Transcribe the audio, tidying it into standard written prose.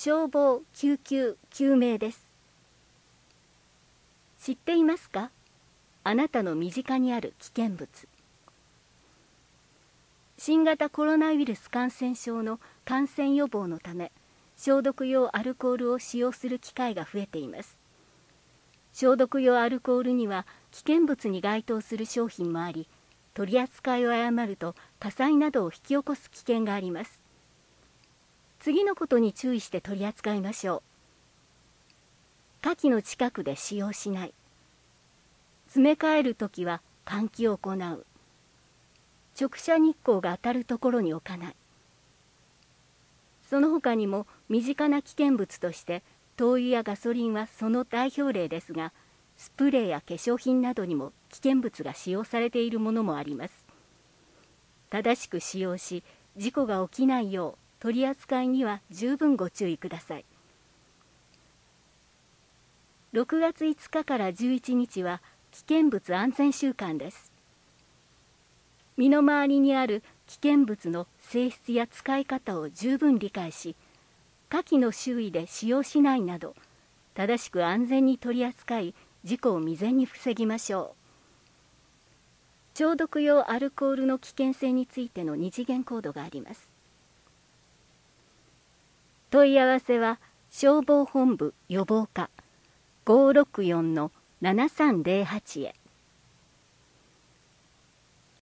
消防・救急・救命です。知っていますか？あなたの身近にある危険物。新型コロナウイルス感染症の感染予防のため、消毒用アルコールを使用する機会が増えています。消毒用アルコールには危険物に該当する商品もあり、取り扱いを誤ると火災などを引き起こす危険があります。次のことに注意して取り扱いましょう。火器の近くで使用しない。詰め替えるときは換気を行う。直射日光が当たるところに置かない。その他にも身近な危険物として灯油やガソリンはその代表例ですが、スプレーや化粧品などにも危険物が使用されているものもあります。正しく使用し、事故が起きないよう取り扱いには十分ご注意ください。6月5日から11日は危険物安全週間です。身の回りにある危険物の性質や使い方を十分理解し、火器の周囲で使用しないなど、正しく安全に取り扱い、事故を未然に防ぎましょう。消毒用アルコールの危険性についての2次元コードがあります。問い合わせは消防本部予防課564-7308へ。